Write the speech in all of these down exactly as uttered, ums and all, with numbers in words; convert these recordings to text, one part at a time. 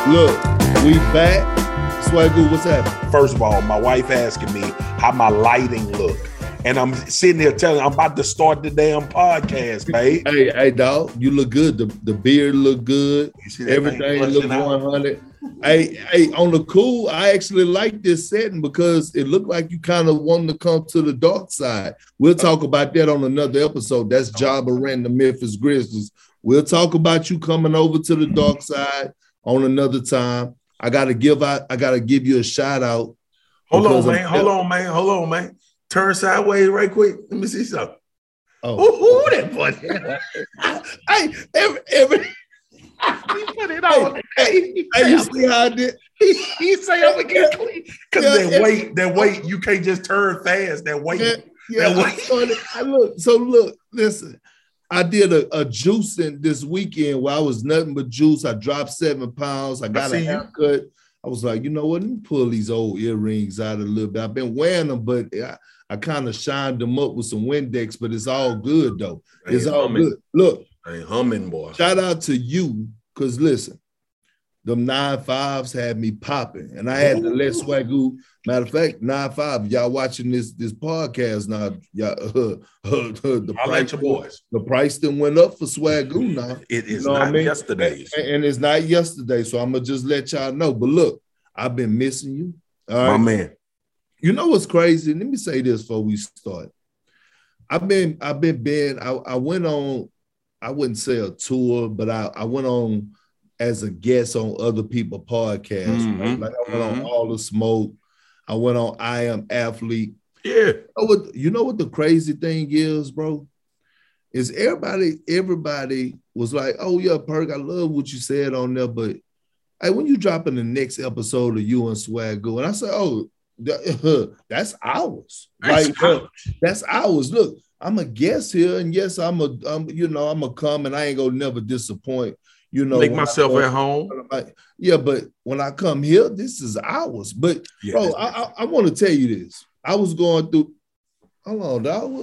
Look, we back. Swagoo, what's happening? First of all, my wife asking me how my lighting look. And I'm sitting here telling her I'm about to start the damn podcast, babe. Hey, hey, dog, you look good. The, the beard look good. Everything look one hundred. Hey, hey, on the cool, I actually like this setting because it looked like you kind of wanted to come to the dark side. We'll talk about that on another episode. That's Ja Morant, the Memphis Grizzlies. We'll talk about you coming over to the dark side on another time. I gotta give out, I gotta give you a shout out. Hold on, man. Hold on, man. Hold on, man. Turn sideways right quick. Let me see something. Oh, ooh, ooh, that boy. Hey, every every he put it on. Hey, hey, hey, you see how I did? He, he say I'm gonna get clean. Because Yeah, that yeah. weight, that weight, you can't just turn fast. That weight. Yeah, yeah. That I weight. started- I look, so look, listen. I did a, a juicing this weekend where I was nothing but juice. I dropped seven pounds. I got I a see you. haircut. I was like, you know what? Let me pull these old earrings out a little bit. I've been wearing them, but I, I kind of shined them up with some Windex, but it's all good, though. It's Hey, all humming. good. Look, Hey, humming, boy. shout out to you, because listen, them nine fives had me popping, and I had to let Swagoo. Matter of fact, nine five, y'all watching this this podcast now, y'all, uh, uh, the I'll price, let your boys. the price then went up for Swagoo now. It is You know what not I mean? yesterday's. And, and it's not yesterday, so I'm gonna just let y'all know. But look, I've been missing you. All My right, man. you know what's crazy? Let me say this before we start. I've been, I've been, been. I, I went on. I wouldn't say a tour, but I, I went on as a guest on other people's podcasts. Right? Mhm, Like I went mhm. on All the Smoke. I went on I Am Athlete. Yeah. You know what, you know what the crazy thing is, bro? Is everybody, everybody was like, oh yeah, Perk, I love what you said on there, but hey, when you dropping the next episode of you and Swagoo, and I said, oh, that- that's ours. That's Like, ours. uh, that's ours. Look, I'm a guest here, and yes, I'm a, I'm, you know, I'm a come, and I ain't gonna never disappoint. You know, Make when I myself come- at home. like, yeah, but when I come here, this is ours. But Yeah, bro, this I, I, I want to tell you this. I was going through. Hold on, dog.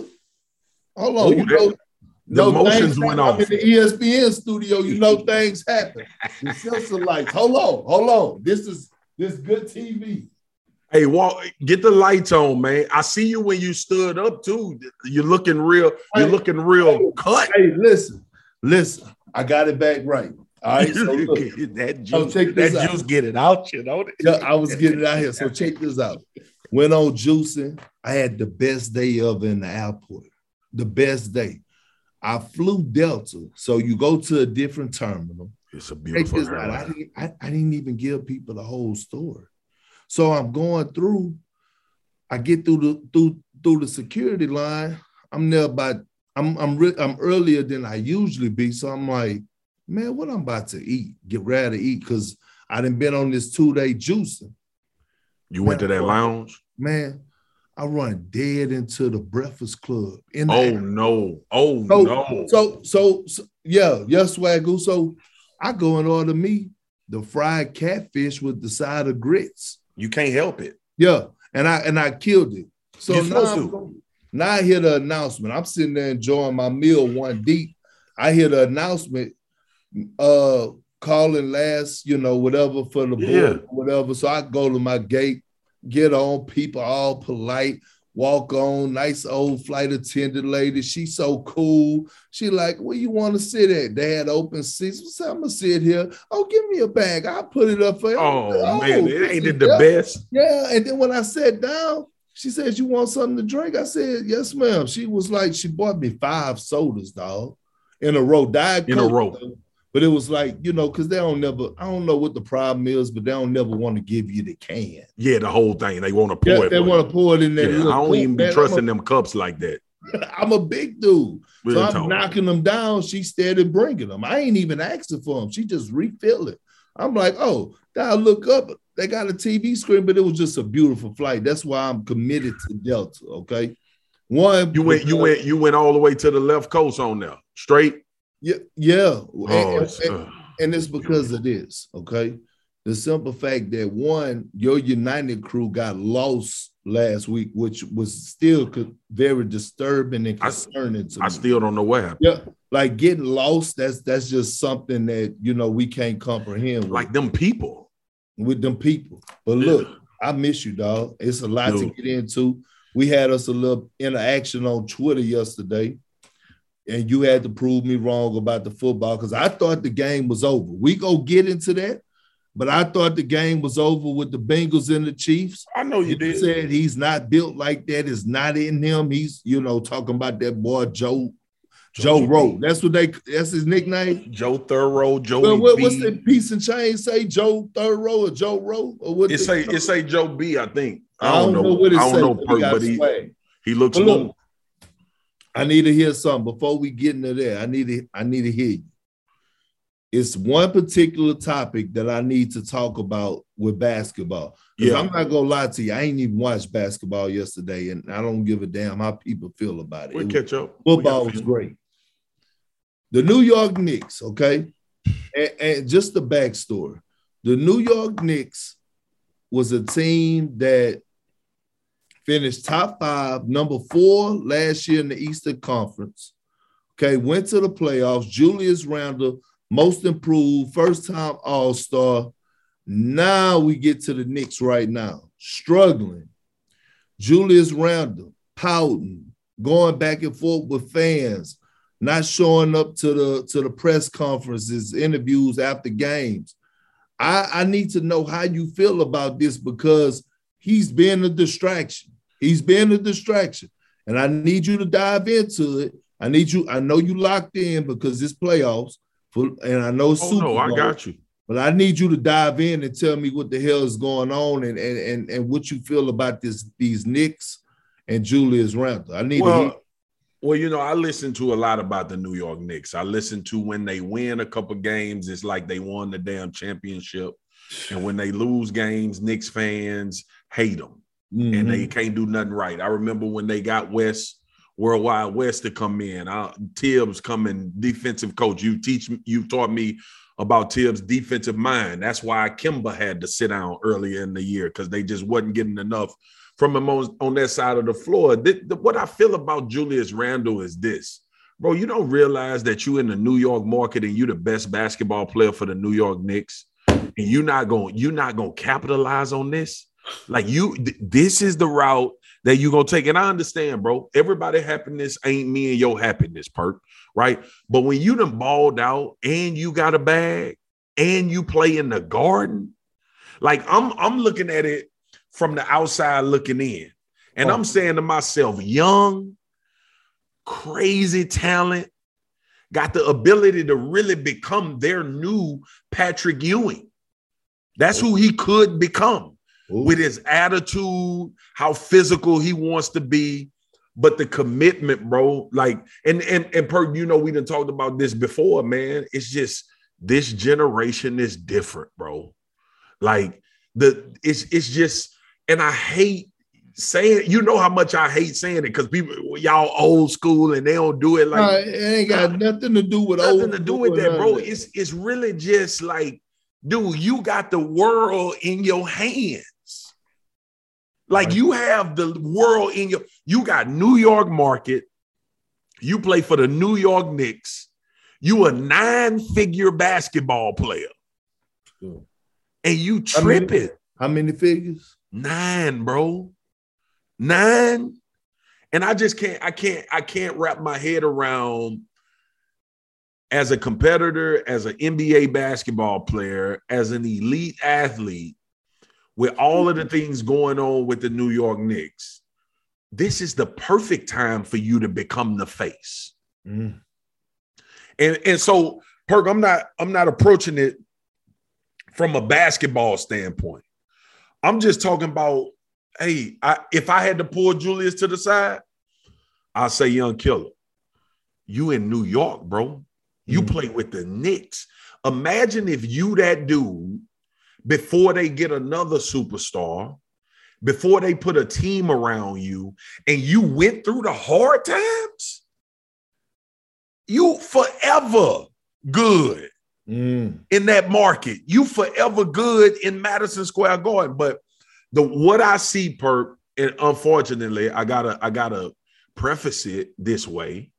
Hold on. Ooh, you that- know, the no motions things went happen. off. I'm in the E S P N studio. You know things happen. The sensor lights. Hold on, hold on. This is this good T V. Hey, walk, get the lights on, man. I see you when you stood up too. You're looking real. You're Hey, looking real cut. Hey, listen, listen. I got it back right. All right. So look, that so juice, check this that out. juice get it out, you know. Yeah, I was getting it out here. So check this out. Went on juicing. I had the best day ever in the airport. The best day. I flew Delta. So you go to a different terminal. It's a Check beautiful this out. I airline. didn't, I, I didn't even give people the whole story. So I'm going through. I get through the through through the security line. I'm there about. I'm I'm re- I'm earlier than I usually be. So I'm like, man, what I'm about to eat? Get ready to eat because I done been on this two day juicing. You went to Man, that lounge? Man, I run dead into the Breakfast Club. In the Oh air. no! Oh So, no! so, so, so, yeah, yes, Swagoo. So I go and order me the fried catfish with the side of grits. You can't help it. Yeah, and I and I killed it. So You're now, supposed I'm, now I hear the announcement. I'm sitting there enjoying my meal one deep. I hear the announcement, uh, calling last, you know, whatever for the Yeah. board, whatever. So I go to my gate, get on, people all polite, walk on, nice old flight attendant lady. She's so cool. She like, where you want to sit at? They had open seats. So I'm gonna sit here. Oh, give me a bag. I'll put it up for you. Oh, man, it ain't it the yeah. best? Yeah, and then when I sat down, she said, you want something to drink? I said, yes, ma'am. She was like, she bought me five sodas, dog, in a row. Diet In a Coke, row. though. But it was like, you know, because they don't never, I don't know what the problem is, but they don't never want to give you the can. Yeah, the whole thing. They want to pour Yeah, it. they for want you. to pour it in that Yeah, little I don't cup, even be man. trusting I'm a, them cups like that. I'm a big dude. Real so I'm talk. knocking them down. She started bringing them. I ain't even asking for them. She just refill it. I'm like, oh, then I look up. They got a T V screen, but it was just a beautiful flight. That's why I'm committed to Delta. Okay, one. You went, you because- went, you went all the way to the left coast on there, straight. Yeah, yeah. Oh, and, it's, and- uh, and it's because of this. Okay, the simple fact that, one, your United crew got lost last week, which was still very disturbing and concerning I, to I me. I still don't know what happened. Yeah, like getting lost, that's that's just something that, you know, we can't comprehend. Like with. them people. With them people. But look, I miss you, dog. It's a lot Dude. to get into. We had us a little interaction on Twitter yesterday, and you had to prove me wrong about the football because I thought the game was over. We go get into that. But I thought the game was over with the Bengals and the Chiefs. I know you, you did. Said he's not built like that. It's not in him. He's, you know, talking about that boy Joe, Joe, Joe Rowe. That's what they. That's his nickname. Joe Thorough. Joe. Well, what, what's the piece and chain say? Joe Thorough or Joe Rowe or what? It say it say Joe B. I think. I don't, I don't know. know what it I don't say, know, but, but he, he looks. But look, I need to hear something before we get into there. I need to. I need to hear you. It's one particular topic that I need to talk about with basketball. Because yeah. I'm not gonna lie to you, I ain't even watched basketball yesterday, and I don't give a damn how people feel about it. We'll it catch up. Football was great. The New York Knicks, okay, and, and just the backstory. The New York Knicks was a team that finished top five, number four last year in the Eastern Conference. Okay, went to the playoffs. Julius Randle, most improved, first-time All-Star. Now we get to the Knicks right now, struggling. Julius Randle, pouting, going back and forth with fans, not showing up to the, to the press conferences, interviews after games. I, I need to know how you feel about this because he's been a distraction. He's been a distraction. And I need you to dive into it. I need you, I know you locked in because it's playoffs. And I know oh, Super no, I Bowl, got you. But I need you to dive in and tell me what the hell is going on and and and, and what you feel about this these Knicks and Julius Randle. I need well, to hear. Well, you know, I listen to a lot about the New York Knicks. I listen to when they win a couple games, it's like they won the damn championship. And when they lose games, Knicks fans hate them. Mm-hmm. And they can't do nothing right. I remember when they got West Worldwide West to come in. I, Tibbs coming, defensive coach. You teach, you taught me about Tibbs' defensive mind. That's why Kimba had to sit down earlier in the year because they just wasn't getting enough from him on, on that side of the floor. The, the, what I feel about Julius Randle is this, bro. You don't realize that you in the New York market and you the best basketball player for the New York Knicks, and you're not going, you're not going to capitalize on this. Like you, th- this is the route that you're going to take. And I understand, bro, everybody's happiness ain't me and your happiness, Perk, right? But when you done balled out and you got a bag and you play in the Garden, like I'm, I'm looking at it from the outside looking in. And oh. I'm saying to myself, young, crazy talent, got the ability to really become their new Patrick Ewing. That's who he could become. Ooh. With his attitude, how physical he wants to be, but the commitment, bro. Like, and and and per, you know, we done talked about this before, man. It's just this generation is different, bro. Like the it's it's just, and I hate saying, you know how much I hate saying it because people, y'all old school and they don't do it like uh, it ain't got uh, nothing to do with nothing old to do with that, bro. It's it's really just like, dude, you got the world in your hands. Like you have the world in your, you got New York market. You play for the New York Knicks. You a nine-figure basketball player. Sure. And you tripping. How many, how many figures? Nine, bro. Nine. And I just can't, I can't, I can't wrap my head around as a competitor, as an N B A basketball player, as an elite athlete, with all of the things going on with the New York Knicks, this is the perfect time for you to become the face. Mm. And, and so, Perk, I'm not, I'm not approaching it from a basketball standpoint. I'm just talking about, hey, I, if I had to pull Julius to the side, I'll say, young killer, you in New York, bro. You mm. play with the Knicks. Imagine if you that dude, before they get another superstar, before they put a team around you, and you went through the hard times, you forever good. mm. in that market. You forever good in Madison Square Garden. But the what I see, Perp, and unfortunately, I gotta I gotta preface it this way.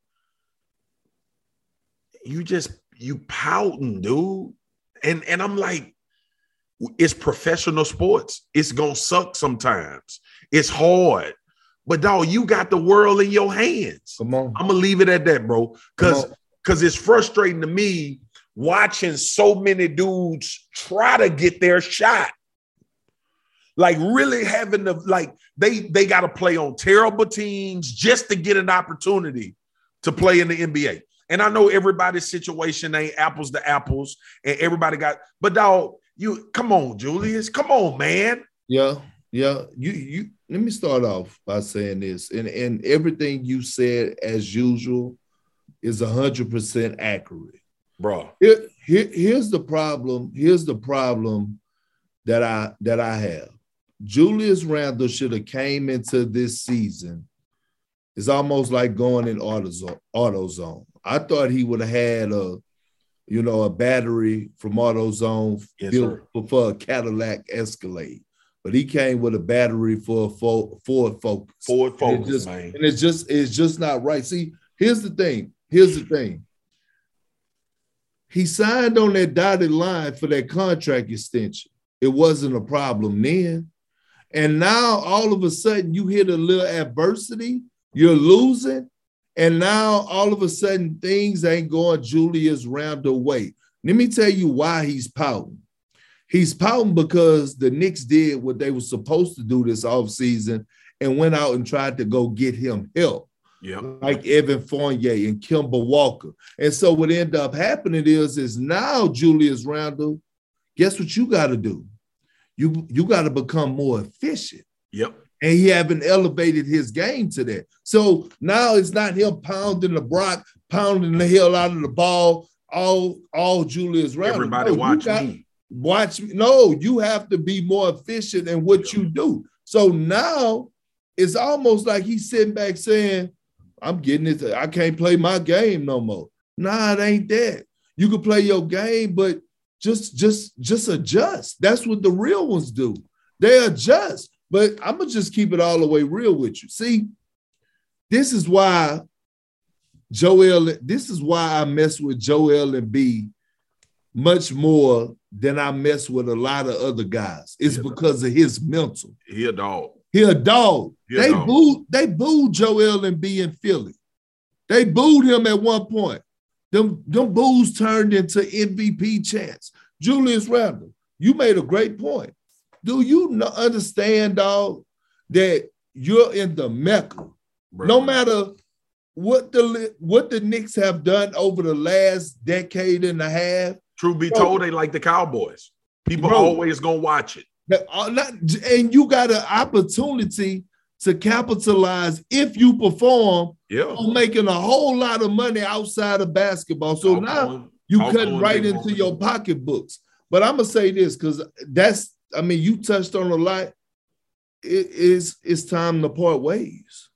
You just you pouting, dude. And, and I'm like, it's professional sports. It's gonna suck sometimes. It's hard. But dog, you got the world in your hands. Come on. I'm gonna leave it at that, bro. Because because it's frustrating to me watching so many dudes try to get their shot. Like really having to, like, they they got to play on terrible teams just to get an opportunity to play in the N B A. And I know everybody's situation ain't apples to apples, and everybody got, but dog, you come on, Julius, come on, man. Yeah, yeah. You you let me start off by saying this, and and everything you said as usual is a hundred percent accurate, bro. Here, here, here's the problem. Here's the problem that I that I have. Julius Randle should have came into this season. It's almost like going in AutoZone. AutoZone. I thought he would have had a, you know, a battery from AutoZone yes, built for, for a Cadillac Escalade, but he came with a battery for a Ford Focus. Ford Focus, and just, man. And it's just it's just not right. See, here's the thing. Here's the thing. He signed on that dotted line for that contract extension. It wasn't a problem then. And now all of a sudden you hit a little adversity, you're losing, and now all of a sudden things ain't going Julius Randle way. Let me tell you why he's pouting. He's pouting because the Knicks did what they were supposed to do this offseason and went out and tried to go get him help. Yeah, like Evan Fournier and Kemba Walker. And so what ended up happening is, is now Julius Randle, guess what you got to do? You, you got to become more efficient. Yep. And he haven't elevated his game to that. So now it's not him pounding the block, pounding the hell out of the ball, all, all Julius Randle. Everybody no, watch got, me. Watch me. No, you have to be more efficient in what you do. So now it's almost like he's sitting back saying, I'm getting it. I can't play my game no more. Nah, it ain't that. You can play your game, but just, just, just adjust. That's what the real ones do. They adjust. But I'm going to just keep it all the way real with you. See, this is why Joel, this is why I mess with Joel Embiid much more than I mess with a lot of other guys. It's yeah, because of his mental. He a dog. He a dog. He a they dog. booed, they booed Joel Embiid in Philly. They booed him at one point. Them, them boos turned into M V P chants. Julius Randle, you made a great point. Do you not understand, dog, that you're in the Mecca? Bro. No matter what the what the Knicks have done over the last decade and a half. Truth be bro, told, they like the Cowboys. People bro, always gonna watch it. Not, and you got an opportunity to capitalize if you perform yeah. on making a whole lot of money outside of basketball. So I'll now you cut right into your pocketbooks. But I'm gonna say this because that's. I mean, you touched on a lot. It is it's time to part ways.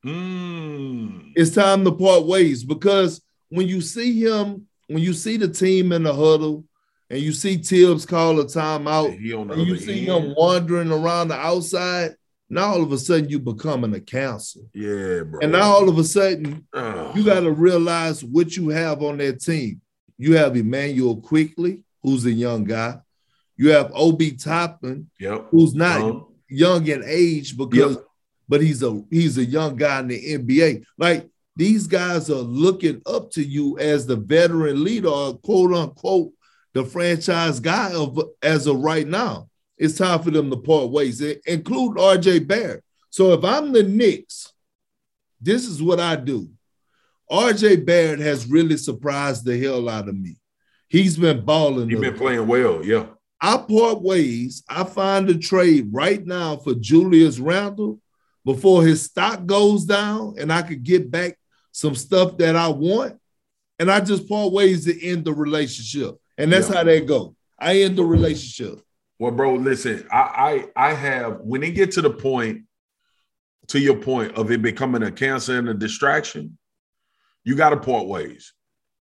Mm. It's time to part ways because when you see him, when you see the team in the huddle, and you see Tibbs call a timeout, and you see end. him wandering around the outside, now all of a sudden you becoming a cancer. Yeah, bro. And now all of a sudden uh. you got to realize what you have on that team. You have Emmanuel Quickley, who's a young guy. You have Obi Toppin, yep. who's not um, young in age because, yep. but he's a he's a young guy in the N B A. Like these guys are looking up to you as the veteran leader, or quote unquote, the franchise guy of as of right now. It's time for them to part ways, include R J Barrett. So if I'm the Knicks, this is what I do. R J Barrett has really surprised the hell out of me. He's been balling. He's been playing well, yeah. I part ways. I find a trade right now for Julius Randle before his stock goes down and I could get back some stuff that I want. And I just part ways to end the relationship. And that's yeah. how that go. I end the relationship. Well, bro, listen, I, I I have, when it get to the point, to your point of it becoming a cancer and a distraction, you got to part ways.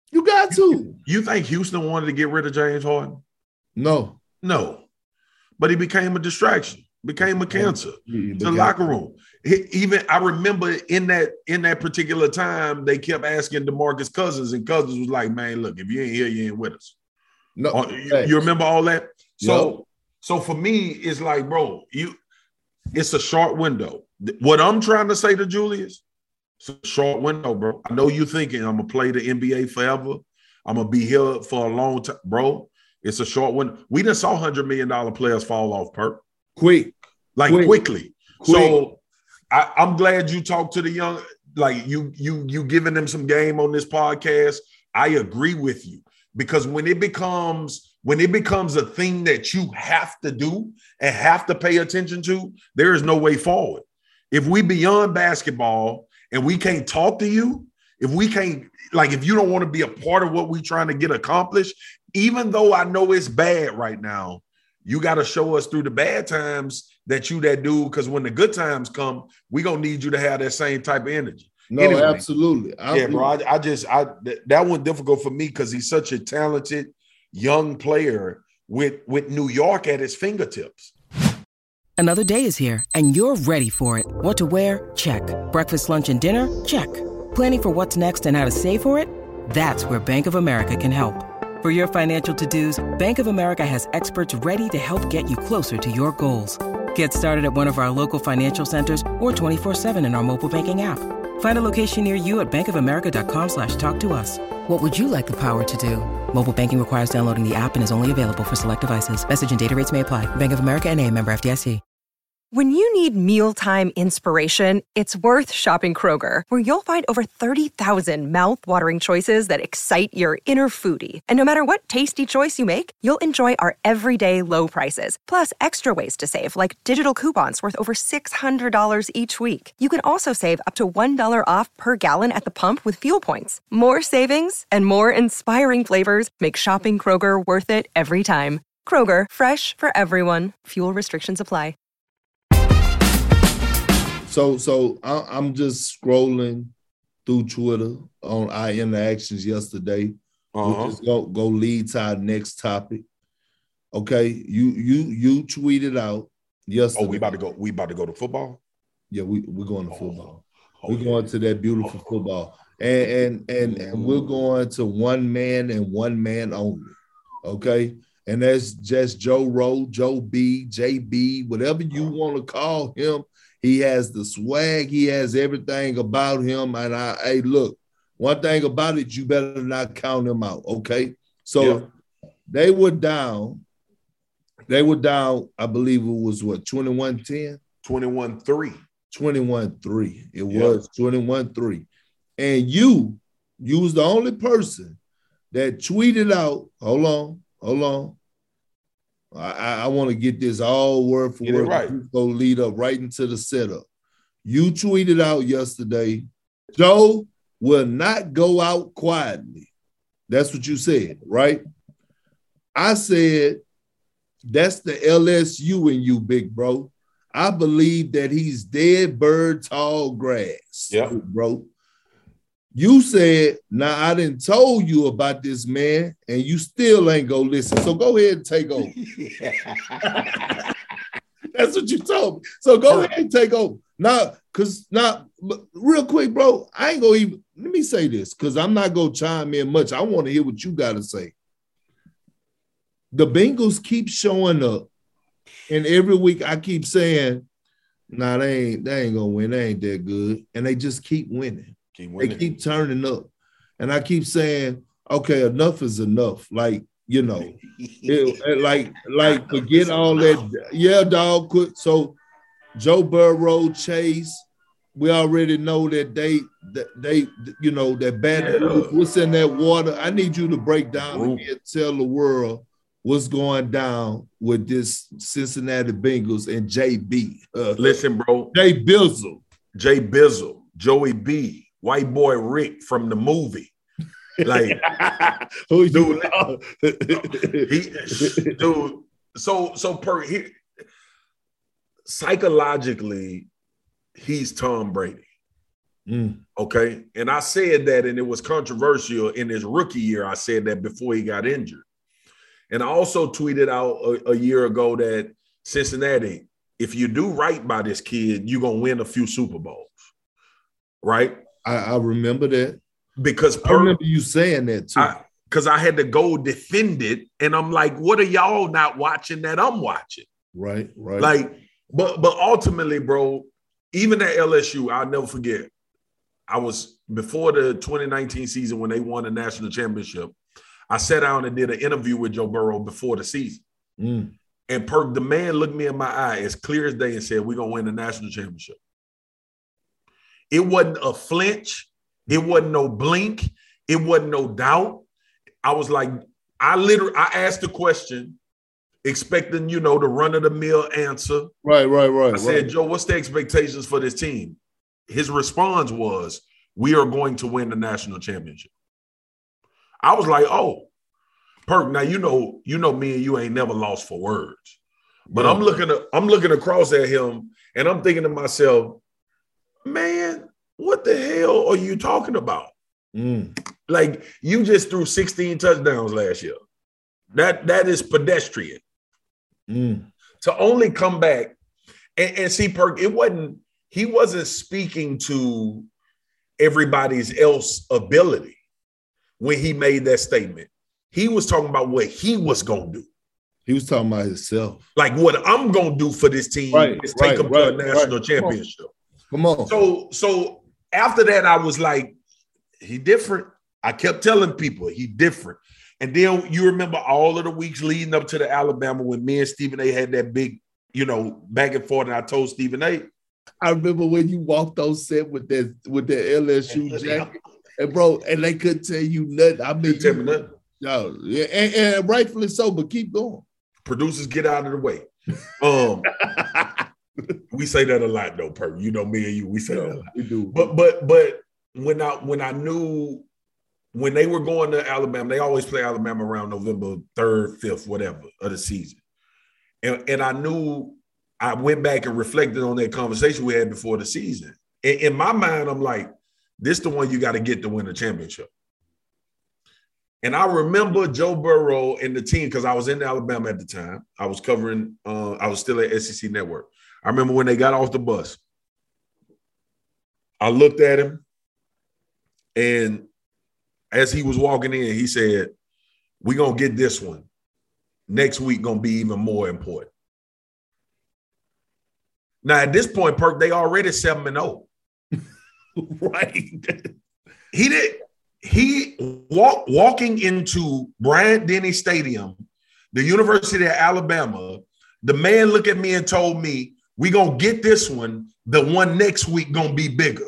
You got to. You think Houston wanted to get rid of James Harden? No. No. But he became a distraction, became a cancer He to the became- locker room. He, even I remember in that in that particular time, they kept asking DeMarcus Cousins, and Cousins was like, man, look, if you ain't here, you ain't with us. No. Uh, you, you remember all that? So, Yep. so for me, it's like, bro, you it's a short window. What I'm trying to say to Julius, it's a short window, bro. I know you're thinking I'm gonna play the N B A forever. I'm gonna be here for a long time, bro. It's a short window. We just saw one hundred million dollars players fall off, Perk. Quick. Like Quick. quickly. Quick. So I, I'm glad you talked to the young, like you, you, you giving them some game on this podcast. I agree with you because when it becomes when it becomes a thing that you have to do and have to pay attention to, there is no way forward. If we beyond basketball and we can't talk to you, if we can't, like, if you don't want to be a part of what we're trying to get accomplished, even though I know it's bad right now, you got to show us through the bad times that you that dude, because when the good times come, we're going to need you to have that same type of energy. No, Anyway, absolutely. I'm, yeah, bro, I, I just, I th- that one difficult for me because he's such a talented young player with, with New York at his fingertips. Another day is here, and you're ready for it. What to wear? Check. Breakfast, lunch, and dinner? Check. Planning for what's next and how to save for it? That's where Bank of America can help. For your financial to-dos, Bank of America has experts ready to help get you closer to your goals. Get started at one of our local financial centers or twenty-four seven in our mobile banking app. Find a location near you at bankofamerica.com slash talk to us. What would you like the power to do? Mobile banking requires downloading the app and is only available for select devices. Message and data rates may apply. Bank of America N A, member F D I C. When you need mealtime inspiration, it's worth shopping Kroger, where you'll find over thirty thousand mouth-watering choices that excite your inner foodie. And no matter what tasty choice you make, you'll enjoy our everyday low prices, plus extra ways to save, like digital coupons worth over six hundred dollars each week. You can also save up to one dollar off per gallon at the pump with fuel points. More savings and more inspiring flavors make shopping Kroger worth it every time. Kroger, fresh for everyone. Fuel restrictions apply. So, so I, I'm just scrolling through Twitter on our interactions yesterday. Uh-huh. We'll just go, go lead to our next topic. Okay, you you you tweeted out yesterday. Oh, we about to go. We about to go to football. Yeah, we we're going to football. Oh, we're yeah. going to that beautiful football, and and and, and we're going to one man and one man only. Okay, and that's just Joe Rowe, Joe B, J B, whatever you want to call him. He has the swag. He has everything about him. And I, hey, look, one thing about it, you better not count him out, okay? So yeah. They were down. They were down, I believe it was, what, twenty-one ten? twenty-one three. twenty-one three. It Yep. was twenty-one three. And you, you was the only person that tweeted out, hold on, hold on. I, I want to get this all word for Get it word. right. Go lead up right into the setup. You tweeted out yesterday, Joe will not go out quietly. That's what you said, right? I said, that's the L S U in you, big bro. I believe that he's dead bird, tall grass, Yep. bro. You said, now I didn't told you about this man, and you still ain't go listen. So go ahead and take over. That's what you told me. So go ahead and take over. Now, because now, real quick, bro, I ain't gonna even, let me say this, because I'm not gonna chime in much. I want to hear what you got to say. The Bengals keep showing up, and every week I keep saying, nah, they ain't, they ain't gonna win. They ain't that good. And they just keep winning. Keep They keep turning up. And I keep saying, okay, enough is enough. Like, you know, it, like, like forget all that. Yeah, dog. Quit. So Joe Burrow, Chase, we already know that they, that they, you know, that bad. Yeah. What's in that water? I need you to break down and tell the world what's going down with this Cincinnati Bengals and J B. Uh, Listen, bro. Jay Bizzle. Jay Bizzle, Joey B, white boy Rick from the movie. Like, Who dude, you he, dude, so, so per he, psychologically, he's Tom Brady. Mm. Okay. And I said that, and it was controversial in his rookie year. I said that before he got injured. And I also tweeted out a, a year ago that Cincinnati, if you do right by this kid, you're going to win a few Super Bowls. Right? I, I remember that. Because per, I remember you saying that too. Because I, I had to go defend it. And I'm like, what are y'all not watching that I'm watching? Right, right. Like, but but ultimately, bro, even at L S U, I'll never forget. I was before the twenty nineteen season when they won the national championship. I sat down and did an interview with Joe Burrow before the season. Mm. And Perk, the man looked me in my eye as clear as day and said, we're going to win the national championship. It wasn't a flinch. It wasn't no blink. It wasn't no doubt. I was like, I literally, I asked the question, expecting, you know, the run-of-the-mill answer. Right, right, right. I said, right. Joe, what's the expectations for this team? His response was, we are going to win the national championship. I was like, oh, Perk, now you know, you know me and you ain't never lost for words. But yeah. I'm looking at, I'm looking across at him and I'm thinking to myself, man, what the hell are you talking about? Mm. Like, you just threw sixteen touchdowns last year. That that is pedestrian. Mm. To only come back and, and see, Perk, it wasn't, he wasn't speaking to everybody's else ability when he made that statement. He was talking about what he was going to do. He was talking about himself. Like, what I'm going to do for this team right, is take right, them right, to a national right. championship. Come on. Come on. So, so after that, I was like, he different. I kept telling people he different. And then you remember all of the weeks leading up to the Alabama when me and Stephen A had that big, you know, back and forth. And I told Stephen A. I remember when you walked on set with that with that L S U jacket. And bro, and they couldn't tell you nothing. I mean, tell me nothing. No, yeah, and, and rightfully so, but keep going. Producers, get out of the way. Um, we say that a lot, though, Per. You know, me and you, we say no, that a lot. We do. But but but when I when I knew when they were going to Alabama, they always play Alabama around November third, fifth, whatever of the season. And, and I knew I went back and reflected on that conversation we had before the season. In, in my mind, I'm like, this is the one you got to get to win the championship. And I remember Joe Burrow and the team, because I was in Alabama at the time. I was covering, uh, I was still at S E C Network. I remember when they got off the bus, I looked at him, and as he was walking in, he said, we're going to get this one. Next week going to be even more important. Now, at this point, Perk, they already seven and oh. Right. He did. He walk, walking into Bryant-Denny Stadium, the University of Alabama, the man looked at me and told me, we're going to get this one. The one next week going to be bigger.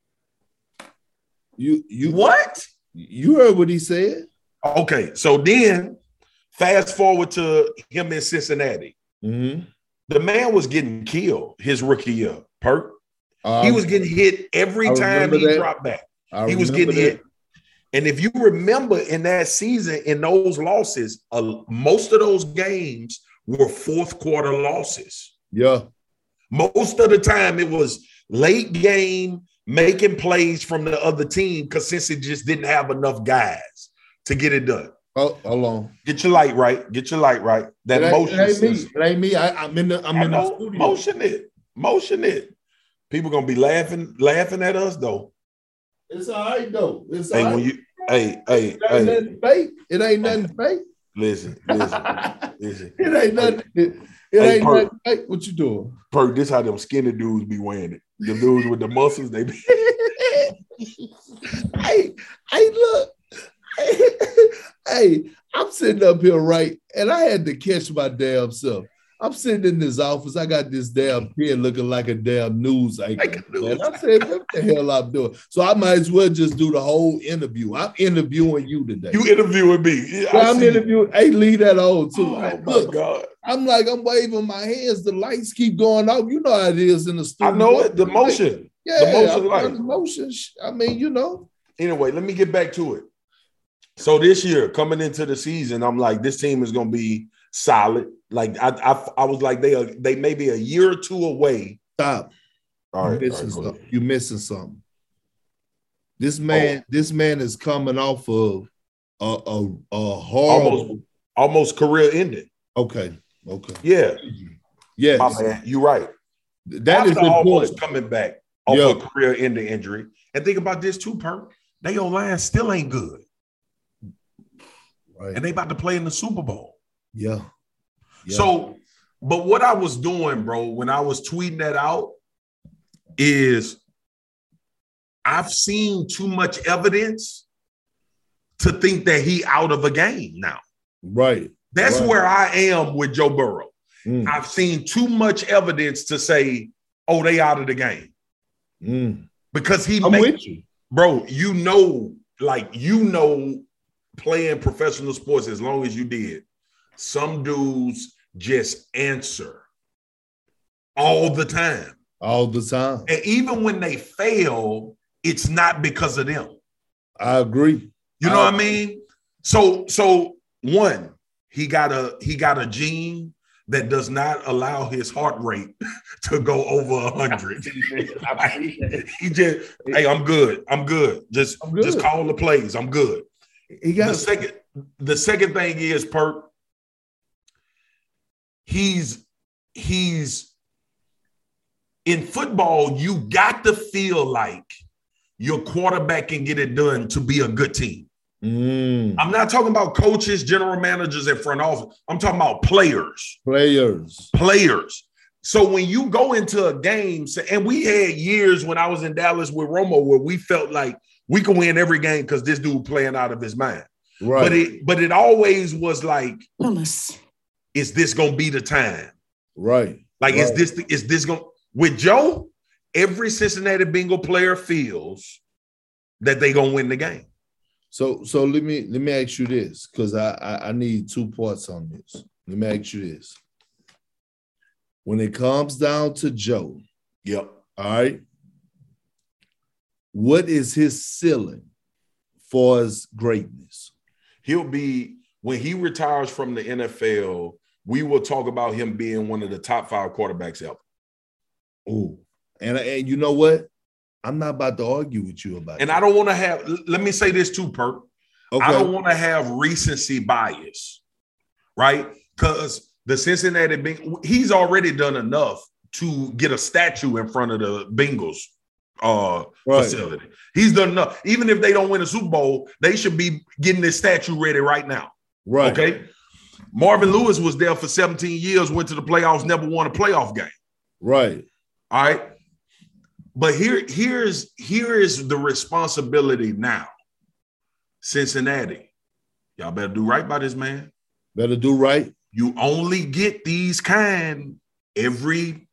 You, you What? You heard what he said? Okay, so then fast forward to him in Cincinnati. Mm-hmm. The man was getting killed his rookie year, Perk. Um, he was getting hit every time he that. dropped back. I he was getting that. hit. And if you remember in that season, in those losses, uh, most of those games were fourth quarter losses. Yeah. Most of the time it was late game, making plays from the other team because since it just didn't have enough guys to get it done. Oh, hold on. Get your light right. Get your light right. That it motion. It ain't me. It ain't me. I, I'm in the. I'm I in know, the studio. Motion it. Motion it. People gonna be laughing, laughing at us though. It's all right though. It's hey, all right. when you, hey, hey, it ain't hey. nothing fake. It ain't nothing fake. Listen, listen, listen. It ain't nothing. It, it hey, ain't Perk, nothing fake. What you doing? Perk, this how them skinny dudes be wearing it. The dudes with the muscles, they be. hey, hey, look. Hey, hey, I'm sitting up here, right? And I had to catch my damn self. I'm sitting in this office. I got this damn pen looking like a damn news anchor. Like a news. And I said, what the hell I'm doing? So I might as well just do the whole interview. I'm interviewing you today. You interviewing me. Yeah, yeah, I'm interviewing. Hey, leave that on too. Oh, like, my look, God. I'm like, I'm waving my hands. The lights keep going off. You know how it is in the studio. I know it. The motion. Yeah, the motion light. The motion. I mean, you know. Anyway, let me get back to it. So this year, coming into the season, I'm like, this team is going to be solid. Like I, I, I was like, they are, they may be a year or two away. Stop. All right, You're missing, all right, something. You're missing something. This man, oh. this man is coming off of a a, a horrible, almost, almost career ending. Okay, okay, yeah, yes, my man, you're right. That After is important. Almost coming back off yep. a career ending injury, and think about this too, Perk. They O-line still ain't good, right? And they about to play in the Super Bowl. Yeah. yeah. So, but what I was doing, bro, when I was tweeting that out, is I've seen too much evidence to think that he out of a game now. Right. That's right. where I am with Joe Burrow. Mm. I've seen too much evidence to say, oh, they out of the game. Mm. Because he I'm made, with you. Bro, you know, like, you know, playing professional sports as long as you did, some dudes just answer all the time. All the time. And even when they fail, it's not because of them. I agree. You know I what I mean? So, so one, he got a he got a gene that does not allow his heart rate to go over a hundred. He just, hey, I'm good. I'm good. Just, I'm good. Just call the plays. I'm good. He got the second. The second thing is, Perk. He's he's in football. You got to feel like your quarterback can get it done to be a good team. Mm. I'm not talking about coaches, general managers, and front office. I'm talking about players. Players. Players. So when you go into a game, and we had years when I was in Dallas with Romo where we felt like we could win every game because this dude playing out of his mind. Right. But it, but it always was like, Willis. Is this gonna be the time? Right. Like, right. is this is this going with Joe? Every Cincinnati Bengal player feels that they gonna win the game. So, so let me let me ask you this, because I, I I need two parts on this. Let me ask you this: when it comes down to Joe, yep, all right, what is his ceiling for his greatness? He'll be when he retires from the N F L. We will talk about him being one of the top five quarterbacks ever. Oh, and and you know what? I'm not about to argue with you about it. And that. I don't want to have, let me say this too, Perk. Okay. I don't want to have recency bias, right? Because the Cincinnati Bengals, he's already done enough to get a statue in front of the Bengals uh, right. facility. He's done enough. Even if they don't win a Super Bowl, they should be getting this statue ready right now. Right. Okay. Marvin Lewis was there for seventeen years, went to the playoffs, never won a playoff game. Right. All right. But here, here's here is the responsibility now. Cincinnati, y'all better do right by this man. Better do right. You only get these kind every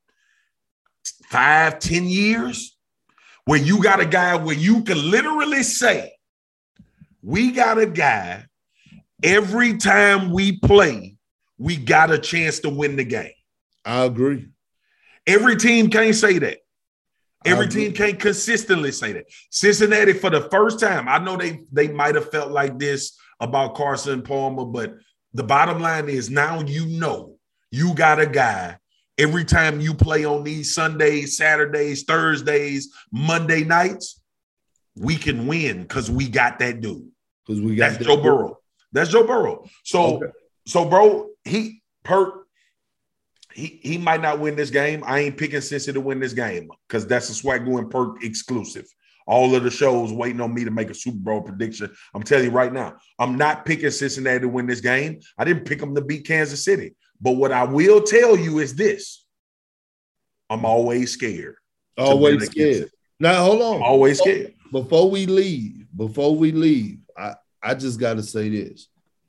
five, ten years, where you got a guy where you can literally say, we got a guy, every time we play, we got a chance to win the game. I agree. Every team can't say that. Every team can't consistently say that. Cincinnati, for the first time, I know they, they might have felt like this about Carson Palmer, but the bottom line is now you know you got a guy every time you play on these Sundays, Saturdays, Thursdays, Monday nights, we can win because we got that dude. Because we got That's Joe Burrow. That's Joe Burrow. So, okay. so bro, he Perk. He, he might not win this game. I ain't picking Cincy to win this game because that's a Swagoo and Perk exclusive. All of the shows waiting on me to make a Super Bowl prediction. I'm telling you right now, I'm not picking Cincinnati to win this game. I didn't pick them to beat Kansas City. But what I will tell you is this. I'm always scared. Always scared. Now, hold on. I'm always scared. Before we leave, before we leave, I, I just got to say this.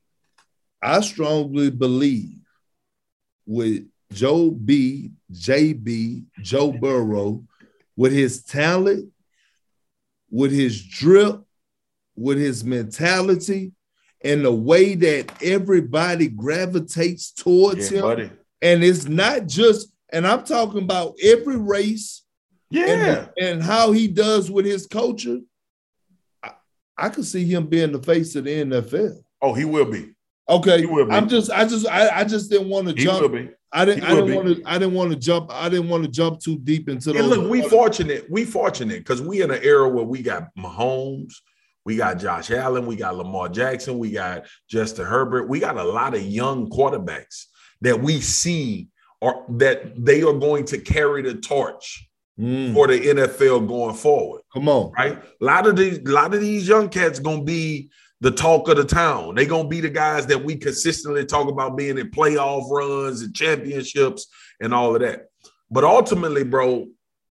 I strongly believe with Joe B, J B, Joe Burrow, with his talent, with his drip, with his mentality, and the way that everybody gravitates towards yeah, him. Buddy. And it's not just, and I'm talking about every race yeah. and, and how he does with his culture. I, I could see him being the face of the N F L. Oh, he will be. Okay, I'm just, I just, I, I just didn't want to jump. I didn't, I didn't want to, I didn't want to jump. I didn't want to jump too deep into those. And look, we fortunate, we fortunate because we in an era where we got Mahomes, we got Josh Allen, we got Lamar Jackson, we got Justin Herbert, we got a lot of young quarterbacks that we see are that they are going to carry the torch mm. for the N F L going forward. Come on, right? A lot of these, a lot of these young cats gonna be the talk of the town. They're going to be the guys that we consistently talk about being in playoff runs and championships and all of that. But ultimately, bro,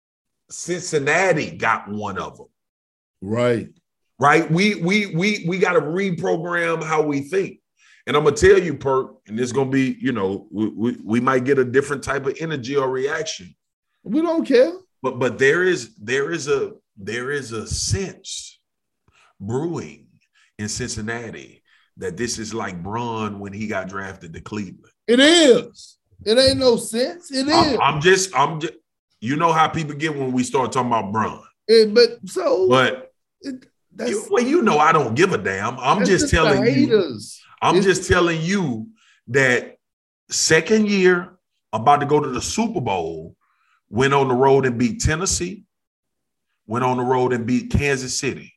Cincinnati got one of them. Right. Right? We we we we got to reprogram how we think. And I'm going to tell you, Perk, and it's going to be, you know, we, we, we might get a different type of energy or reaction. We don't care. But but there is there is a there is a sense brewing in Cincinnati that this is like Braun when he got drafted to Cleveland. It is. It ain't no sense. It is. I'm, I'm just, I'm just, you know how people get when we start talking about Braun. It, but so, but it, that's, you, well, you know, I don't give a damn. I'm just telling you. I'm it's, just telling you that second year, about to go to the Super Bowl, went on the road and beat Tennessee, went on the road and beat Kansas City.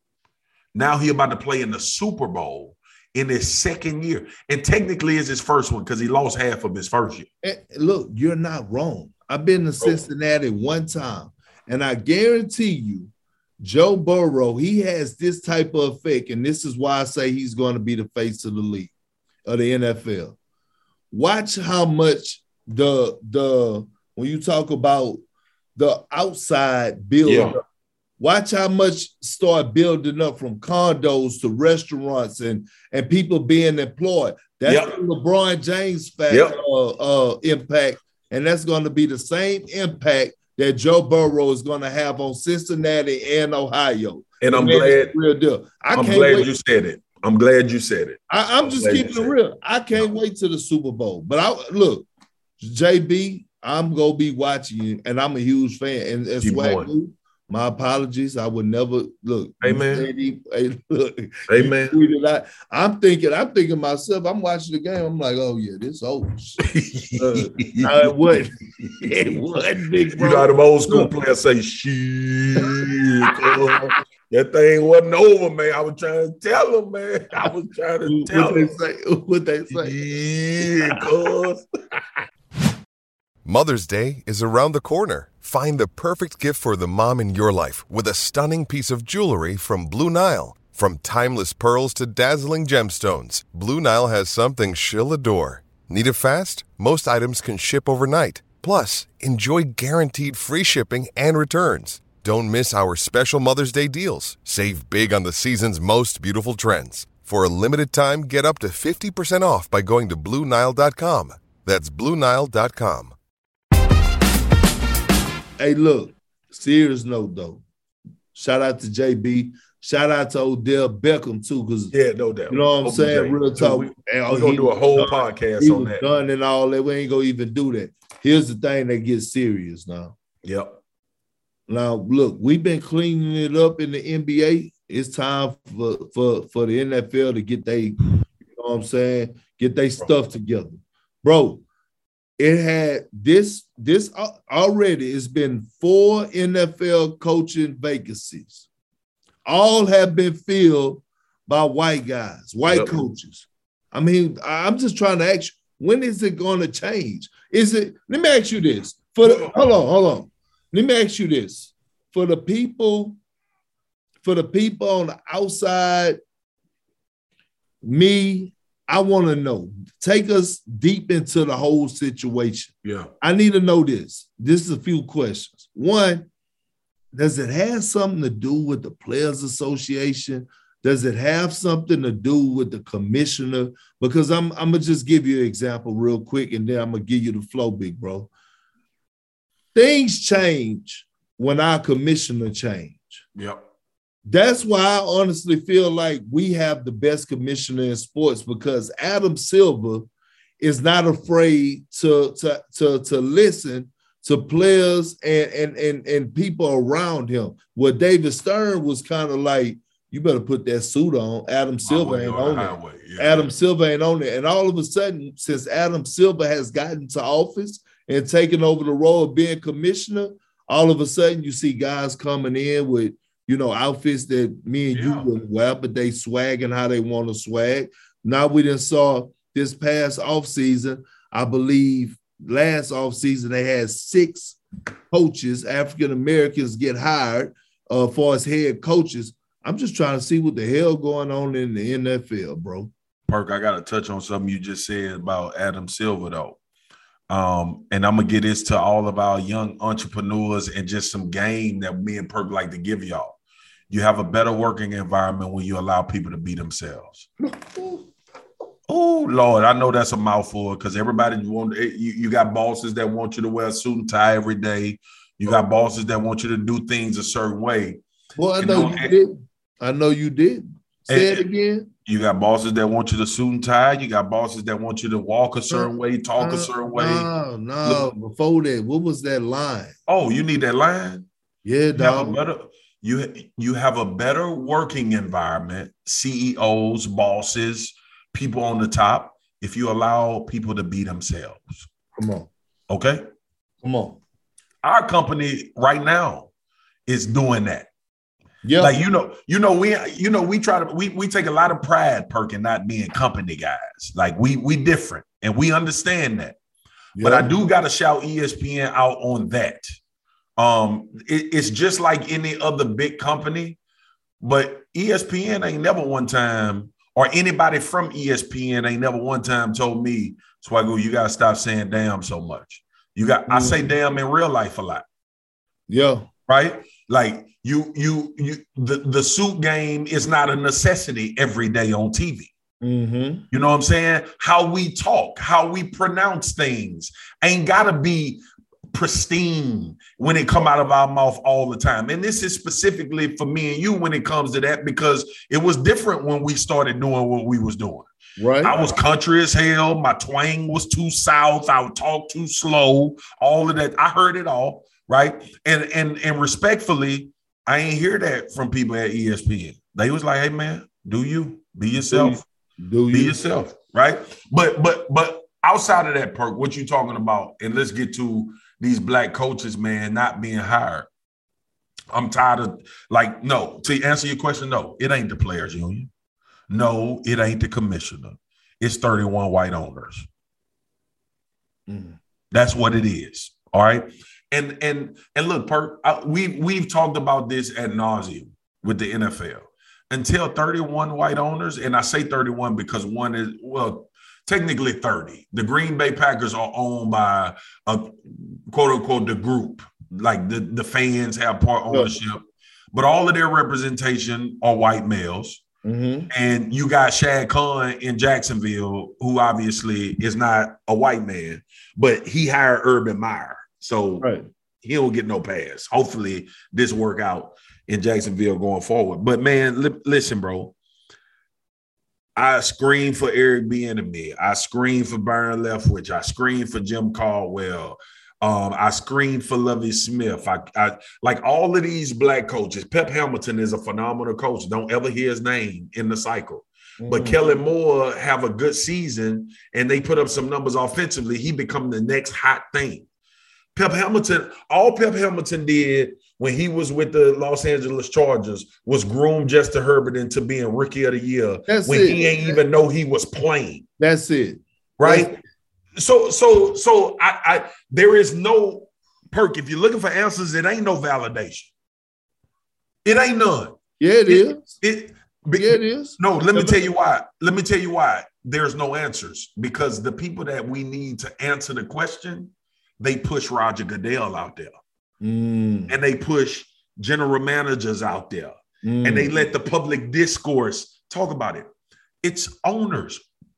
Now he about to play in the Super Bowl in his second year. And technically it's his first one because he lost half of his first year. And look, you're not wrong. I've been to Cincinnati one time, and I guarantee you, Joe Burrow, he has this type of effect, and this is why I say he's going to be the face of the league, of the N F L. Watch how much the, the when you talk about the outside build yeah. up, watch how much start building up from condos to restaurants and, and people being employed. That's yep. the LeBron James fact, yep. uh, uh, impact, and that's going to be the same impact that Joe Burrow is going to have on Cincinnati and Ohio. And I'm glad, real deal. I I'm can't glad wait. you said it. I'm glad you said it. I, I'm, I'm just keeping it real. It. I can't wait to the Super Bowl. But I look, J B, I'm gonna be watching, and I'm a huge fan. And as well. My apologies. I would never look. Amen. Hey, look, Amen. I, I'm thinking, I'm thinking myself, I'm watching the game. I'm like, oh yeah, this old shit. Uh, no, it wasn't. It wasn't, big bro. You know, them old school players say, shit. uh, that thing wasn't over, man. I was trying to tell them, man. I was trying to tell what them. They say, what they say. Yeah, cuz. Mother's Day is around the corner. Find the perfect gift for the mom in your life with a stunning piece of jewelry from Blue Nile. From timeless pearls to dazzling gemstones, Blue Nile has something she'll adore. Need it fast? Most items can ship overnight. Plus, enjoy guaranteed free shipping and returns. Don't miss our special Mother's Day deals. Save big on the season's most beautiful trends. For a limited time, get up to fifty percent off by going to Blue Nile dot com. That's Blue Nile dot com. Hey, look, serious note, though. Shout out to J B. Shout out to Odell Beckham, too, because, yeah, no doubt. You know what I'm saying? Real talk. We, we're going to do a whole done, podcast on that. Done and all that. We ain't going to even do that. Here's the thing that gets serious now. Yep. Now, look, we've been cleaning it up in the N B A. It's time for, for, for the N F L to get they, you know what I'm saying, get their stuff together. Bro, it had this, this already, it's been four N F L coaching vacancies. All have been filled by white guys, white yep. coaches. I mean, I'm just trying to ask you, when is it going to change? Is it, let me ask you this. For the, hold on, hold on. Let me ask you this. For the people, for the people on the outside, me, I want to know. Take us deep into the whole situation. Yeah. I need to know this. This is a few questions. One, does it have something to do with the Players Association? Does it have something to do with the commissioner? Because I'm, I'm going to just give you an example real quick, and then I'm going to give you the flow, big bro. Things change when our commissioner change. Yep. That's why I honestly feel like we have the best commissioner in sports, because Adam Silver is not afraid to, to, to, to listen to players and, and, and, and people around him. Where David Stern was kind of like, you better put that suit on. Adam Silver ain't on it. Yeah. Adam Silver ain't on it. And all of a sudden, since Adam Silver has gotten to office and taken over the role of being commissioner, all of a sudden you see guys coming in with, you know, outfits that me and yeah. you wouldn't wear, but they swagging how they want to swag. Now we done saw this past offseason, I believe last offseason they had six coaches, African-Americans get hired uh, for as head coaches. I'm just trying to see what the hell going on in the N F L, bro. Perk, I got to touch on something you just said about Adam Silver, though. Um, and I'm going to get this to all of our young entrepreneurs and just some game that me and Perk like to give y'all. You have a better working environment when you allow people to be themselves. Oh, Lord, I know that's a mouthful because everybody want you, you got bosses that want you to wear a suit and tie every day. You got bosses that want you to do things a certain way. Well, I know you, know, you did. I know you did. Say it again. You got bosses that want you to suit and tie. You got bosses that want you to walk a certain way, talk no, a certain way. No, no. Look, before that, what was that line? Oh, you need that line? Yeah, you dog. Have a better, you, you have a better working environment, C E Os, bosses, people on the top, if you allow people to be themselves. Come on. Okay? Come on. Our company right now is doing that. Yeah. Like, you know, you know, we, you know, we try to, we, we take a lot of pride, Perk, in not being company guys. Like we, we different and we understand that. Yeah. But I do got to shout E S P N out on that. Um, it, it's just like any other big company, but E S P N ain't never one time, or anybody from E S P N ain't never one time told me, Swagoo, you got to stop saying damn so much. You got, mm. I say damn in real life a lot. Yeah. Right? Like you, you, you, the, the suit game is not a necessity every day on T V. Mm-hmm. You know what I'm saying? How we talk, how we pronounce things ain't got to be pristine when it come out of our mouth all the time. And this is specifically for me and you when it comes to that, because it was different when we started doing what we was doing. Right. I was country as hell. My twang was too south. I would talk too slow. All of that. I heard it all. Right. And and and respectfully, I ain't hear that from people at E S P N. They was like, hey, man, do you be yourself? Do you be yourself? Right. But but but outside of that, Perk, what you talking about? And let's get to these black coaches, man, not being hired. I'm tired of, like, no, to answer your question, no, it ain't the players union. No, it ain't the commissioner. It's thirty-one white owners. Mm. That's what it is. All right. And and and look, Perk, I, we we've talked about this ad nauseum with the N F L. Until thirty-one white owners, and I say thirty-one because one is, well, technically thirty. The Green Bay Packers are owned by a quote unquote the group, like the, the fans have part ownership, yeah. But all of their representation are white males. Mm-hmm. And you got Shad Khan in Jacksonville, who obviously is not a white man, but he hired Urban Meyer. So right. He don't get no pass. Hopefully this work out in Jacksonville going forward. But, man, li- listen, bro. I scream for Eric Bieniemy. I scream for Byron Leftwich. I scream for Jim Caldwell. Um, I scream for Lovie Smith. I, I like all of these black coaches. Pep Hamilton is a phenomenal coach. Don't ever hear his name in the cycle. Mm-hmm. But Kellen Moore have a good season, and they put up some numbers offensively. He become the next hot thing. Pep Hamilton, all Pep Hamilton did when he was with the Los Angeles Chargers was groom Justin Herbert into being Rookie of the Year. That's when it. He ain't even know he was playing. That's it. Right? That's- So, so, so I, I, there is no Perk. If you're looking for answers, it ain't no validation. It ain't none. Yeah, it, it is. It, it, yeah, it is. No, let me tell you why. Let me tell you why there's no answers. Because the people that we need to answer the question, they push Roger Goodell out there. Mm. And they push general managers out there. Mm. And they let the public discourse talk about it. It's owners.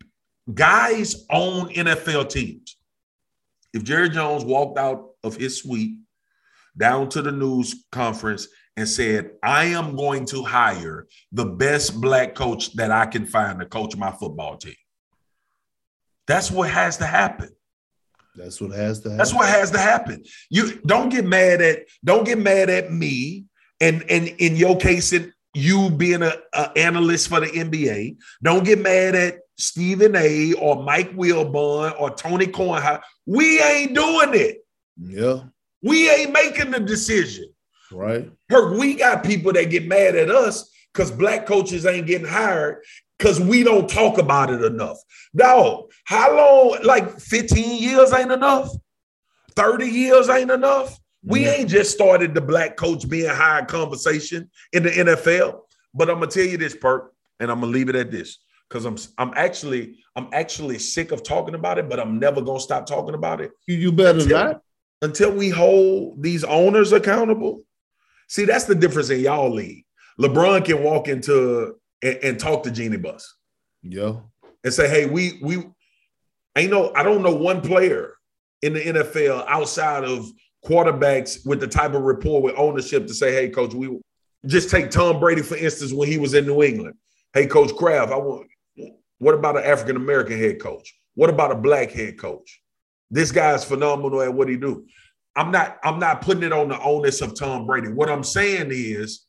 Guys own N F L teams. If Jerry Jones walked out of his suite down to the news conference and said, I am going to hire the best black coach that I can find to coach my football team. That's what has to happen. That's what has to happen. That's what has to happen. You don't get mad at, don't get mad at me. And, and in your case, in, you being an analyst for the N B A. Don't get mad at Stephen A. or Mike Wilbon or Tony Cohen. We ain't doing it. Yeah. We ain't making the decision. Right. Herc, we got people that get mad at us because black coaches ain't getting hired because we don't talk about it enough. Dog, how long? Like fifteen years ain't enough? thirty years ain't enough? We ain't just started the black coach being hired conversation in the N F L. But I'm gonna tell you this, Perk, and I'm gonna leave it at this because I'm I'm actually I'm actually sick of talking about it, but I'm never gonna stop talking about it. You better until, not until we hold these owners accountable. See, that's the difference in y'all league. LeBron can walk into and, and talk to Jeannie Buss. Yeah, and say, hey, we we ain't no. I don't know one player in the N F L outside of quarterbacks with the type of rapport with ownership to say, hey, coach, we just take Tom Brady, for instance, when he was in New England. Hey, Coach Kraft, I want, what about an African-American head coach? What about a black head coach? This guy's phenomenal at what he do. I'm not, I'm not putting it on the onus of Tom Brady. What I'm saying is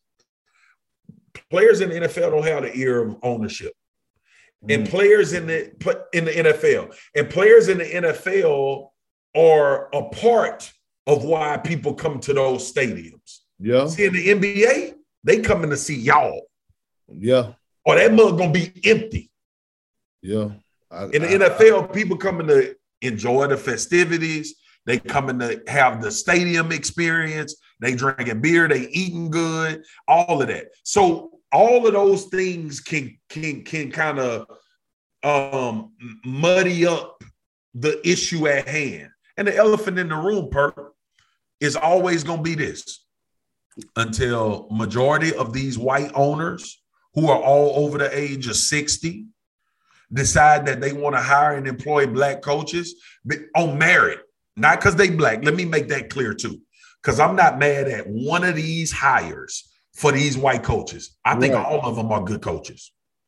players in the N F L don't have the ear of ownership. Mm. And players in the in the N F L. And players in the N F L are a part of why people come to those stadiums. Yeah. See, in the N B A, they coming to see y'all. Yeah. Or that mug gonna be empty. Yeah. I, in the I, N F L, I, people coming to enjoy the festivities. They coming to have the stadium experience. They drinking beer. They eating good. All of that. So all of those things can can can kind of um, muddy up the issue at hand. And the elephant in the room, Perk, is always going to be this. Until majority of these white owners who are all over the age of sixty decide that they want to hire and employ black coaches on merit, not because they black. Let me make that clear too, because I'm not mad at one of these hires for these white coaches. I think right. all of them are good coaches.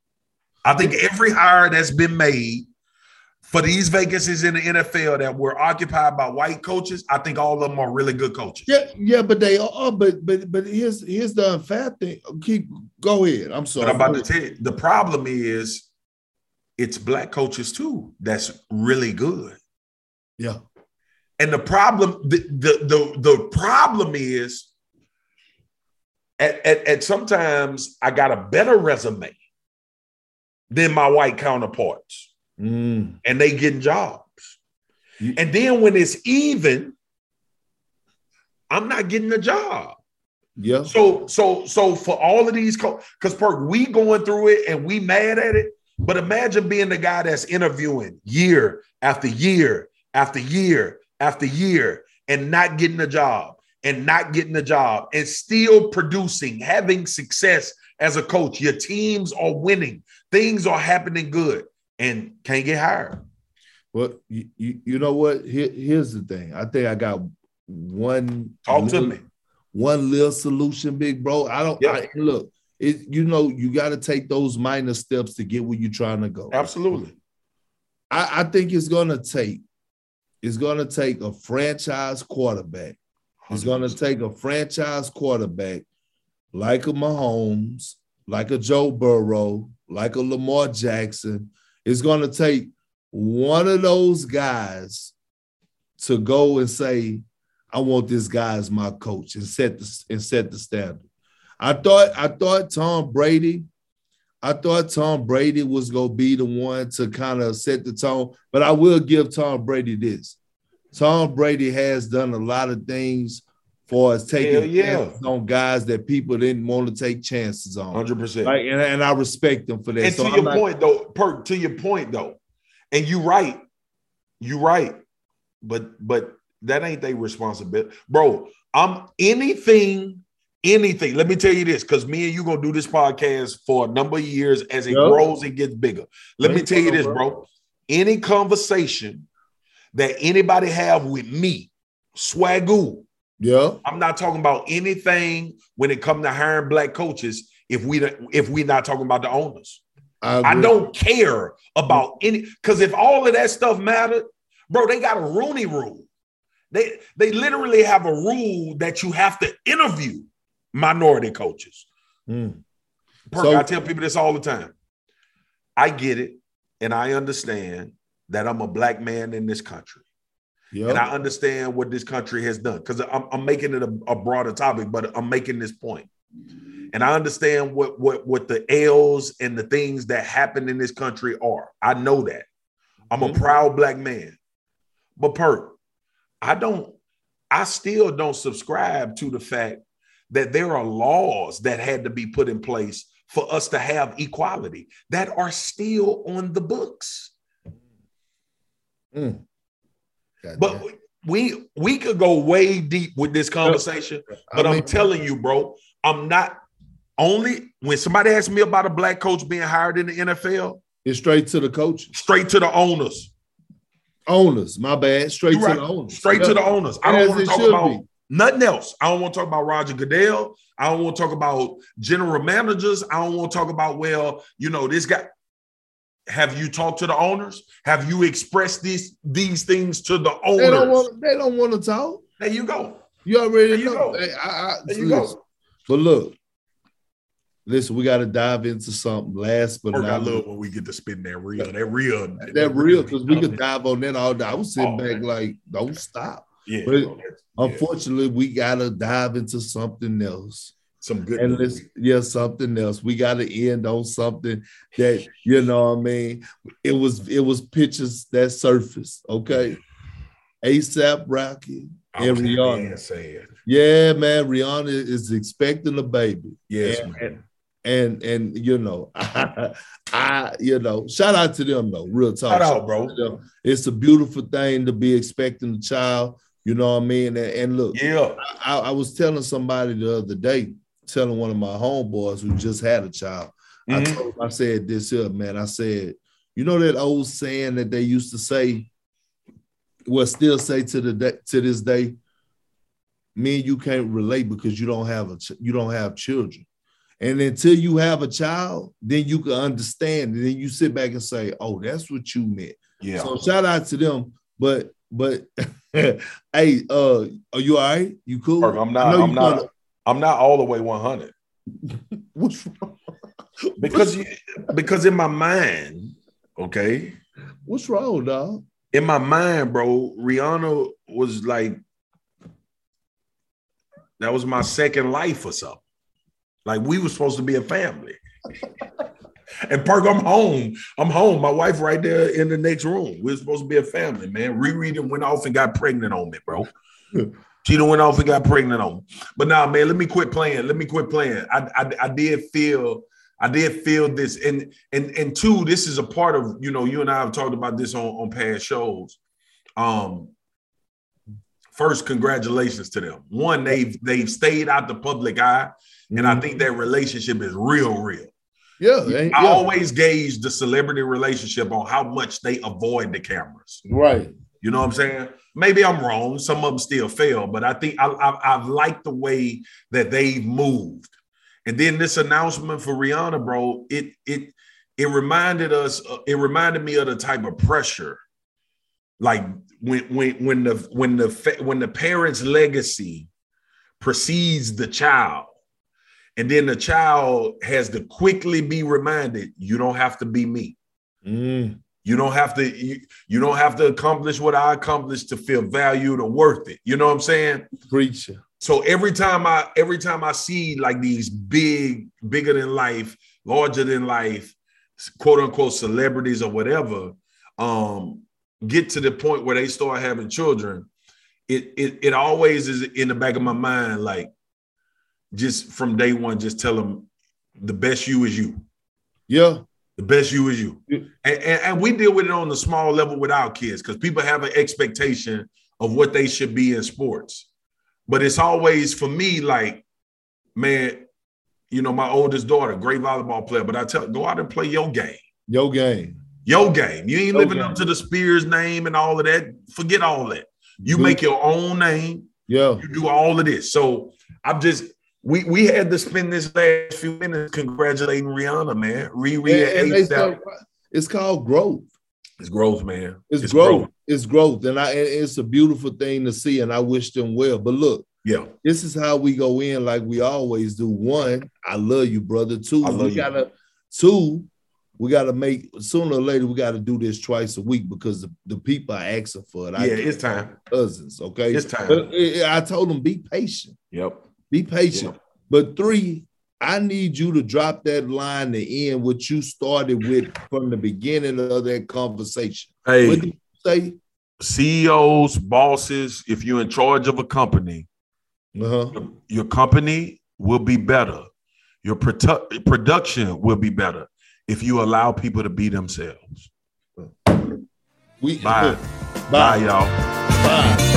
I think every hire that's been made for these vacancies in the N F L that were occupied by white coaches, I think all of them are really good coaches. Yeah, yeah, but they are. But but but here's here's the unfair thing. Keep go ahead. I'm sorry. But I'm about to tell you, the problem is it's black coaches too that's really good. Yeah. And the problem, the the the, the problem is at, at, at sometimes I got a better resume than my white counterparts. Mm. And they getting jobs. Mm. And then when it's even, I'm not getting a job. Yeah. So, so, so for all of these, co- because Perk, we going through it and we mad at it. But imagine being the guy that's interviewing year after year after year after year and not getting a job and not getting a job and still producing, having success as a coach. Your teams are winning. Things are happening good. And can't get hired. Well, you, you, you know what? Here, here's the thing. I think I got one. Talk little, to me. One little solution, big bro. I don't. Yep. I, look, it. You know, you got to take those minor steps to get where you're trying to go. Absolutely. I, I think it's gonna take. It's gonna take a franchise quarterback. It's one hundred percent gonna take a franchise quarterback like a Mahomes, like a Joe Burrow, like a Lamar Jackson. It's going to take one of those guys to go and say, I want this guy as my coach and set the, and set the standard. I thought I thought Tom Brady, I thought Tom Brady was going to be the one to kind of set the tone, but I will give Tom Brady this. Tom Brady has done a lot of things for us taking yeah. chances on guys that people didn't want to take chances on. one hundred percent. Like, and, and I respect them for that. And so to I'm your not, point, though, Perk, to your point, though, and you right, you right, but but that ain't their responsibility. Bro, I'm anything, anything. Let me tell you this, because me and you going to do this podcast for a number of years as it yep. grows and gets bigger. Let Thank me tell you this, bro. bro. Any conversation that anybody have with me, Swagoo, yeah, I'm not talking about anything when it comes to hiring black coaches if we if we're not talking about the owners. I, I don't care about any, because if all of that stuff mattered, bro, they got a Rooney rule. They they literally have a rule that you have to interview minority coaches. Mm. Perk, so, I tell people this all the time. I get it, and I understand that I'm a black man in this country. Yep. And I understand what this country has done, because I'm, I'm making it a, a broader topic, but I'm making this point. And I understand what, what, what the L's and the things that happen in this country are. I know that. I'm a mm-hmm. proud black man. But Perk, I don't, I still don't subscribe to the fact that there are laws that had to be put in place for us to have equality that are still on the books. Mm. But we we could go way deep with this conversation, but I mean, I'm telling you, bro, I'm not only when somebody asks me about a black coach being hired in the N F L, it's straight to the coach, straight to the owners. Owners, my bad. Straight You're to right. the owners. Straight yeah. to the owners. I don't want to talk about be. nothing else. I don't want to talk about Roger Goodell. I don't want to talk about general managers. I don't want to talk about, well, you know, this guy. Have you talked to the owners? Have you expressed these these things to the owners? They don't want, they don't want to talk. There you go. You already there you know. Go. Hey, I, I, there you listen. go. But look, listen, we got to dive into something. Last but not I love when we get to spin that real. That real. That, that real, because we could dive on that all day. I was sitting oh, back man. like, don't stop. Yeah. But bro, unfortunately, yeah. we got to dive into something else. Some good and let's, yeah, something else. We got to end on something that, you know what I mean? It was it was pictures that surfaced, okay? ASAP Rocky and Rihanna. Yeah, man, Rihanna is expecting a baby. Yes, and, man. And, and, and you know, I, I, you know, shout out to them, though, real talk. Shout out, bro. It's a beautiful thing to be expecting a child, you know what I mean? And, and look, yeah, I, I was telling somebody the other day, telling one of my homeboys who just had a child, mm-hmm. I told him, I said this here, man. I said, you know that old saying that they used to say, well, still say to the day, to this day, me and you can't relate because you don't have a ch- you don't have children, and until you have a child, then you can understand, and then you sit back and say, oh, that's what you meant. Yeah. So shout out to them, but but hey, uh, are you all right? You cool? I'm not. I'm not. Gonna, I'm not all the way one hundred. What's wrong? Because, What's... because in my mind, okay? What's wrong, dog? In my mind, bro, Rihanna was like, that was my second life or something. Like, we were supposed to be a family. And Perk, I'm home. I'm home. My wife right there in the next room. We're supposed to be a family, man. Riri done went off and got pregnant on me, bro. She done went off and got pregnant on me. But now, nah, man, let me quit playing. Let me quit playing. I, I, I did feel, I did feel this. And, and, and two, this is a part of, you know, you and I have talked about this on, on past shows. Um, first, congratulations to them. One, they've, they've stayed out the public eye. And mm-hmm. I think their relationship is real, real. Yeah. I yeah. always gauge the celebrity relationship on how much they avoid the cameras. Right. You know what I'm saying? Maybe I'm wrong. Some of them still fail, but I think I, I, I've liked the way that they've moved. And then this announcement for Rihanna, bro, it it it reminded us. Uh, it reminded me of the type of pressure, like when when when the when the when the parent's legacy precedes the child, and then the child has to quickly be reminded, you don't have to be me. Mm. You don't have to, you, you don't have to accomplish what I accomplished to feel valued or worth it. You know what I'm saying? Preacher. So every time I, every time I see like these big, bigger than life, larger than life, quote unquote celebrities or whatever, um, get to the point where they start having children, it, it, it always is in the back of my mind, like just from day one, just tell them the best you is you. Yeah. The best you is you. And, and, and we deal with it on the small level with our kids because people have an expectation of what they should be in sports. But it's always, for me, like, man, you know, my oldest daughter, great volleyball player, but I tell her, go out and play your game. Your game. Your game. You ain't your living game. up to the Spears name and all of that. Forget all that. You Good. Make your own name. Yeah. You do all of this. So I'm just – We we had to spend this last few minutes congratulating Rihanna, man. Riri yeah, and they start, it's called growth. It's growth, man. It's, it's growth. growth. It's growth. And I and it's a beautiful thing to see, and I wish them well. But look, Yeah. This is how we go in like we always do. One, I love you, brother. Two, I love we you. gotta two, we gotta make sooner or later we gotta do this twice a week because the, the people are asking for it. Yeah, it's time. Cousins, okay? It's time. But I told them be patient. Yep. Be patient. Yep. But three, I need you to drop that line to end what you started with from the beginning of that conversation. Hey, what did you say? C E Os, bosses, if you're in charge of a company, uh-huh. your, your company will be better. Your produ- production will be better if you allow people to be themselves. We, Bye. Bye. Bye, y'all. Bye.